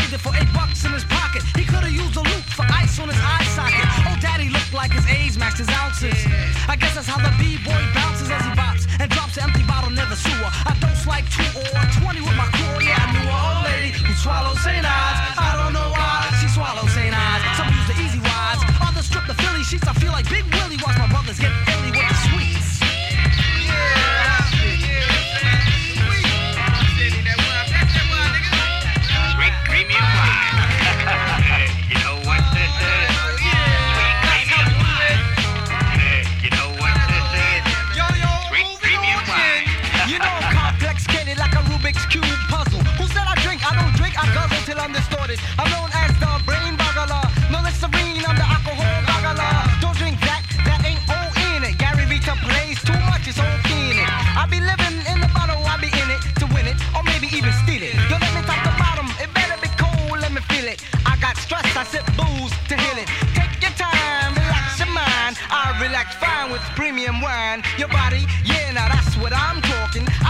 sold it for $8 in his pocket. He could've used a loop for ice on his eye socket. Oh, daddy looked like his A's matched his ounces. I guess that's how the B-boy bounces as he bops and drops an empty bottle near the sewer. I dose like 2 or 20 with my crew. Yeah, I knew an old lady who swallowed St. Ives. I don't know why she swallowed St. Ives. Some use the easy wides, others strip the Philly sheets. I feel like Big Willie watch my brothers get illy with the sweets. Premium wine. You know what this is? Sweet premium wine. You know what this is? Sweet premium wine. You know I'm complicated like a Rubik's Cube puzzle. Who said I drink? I don't drink, I guzzle till I'm distorted. I'm known as the brain boggler. No Listerine, I'm the alcohol boggler. Don't drink that, that ain't all in it. Gary Vita plays too much, it's all in it. I be living in the bottle, I be in it to win it, or maybe even steal it. Don't let me top the bottom, it better be cold, let me feel it. I got stress, I sip booze to heal it. Take your time, relax your mind. I relax fine with premium wine. Your body, yeah, now that's what I'm talking.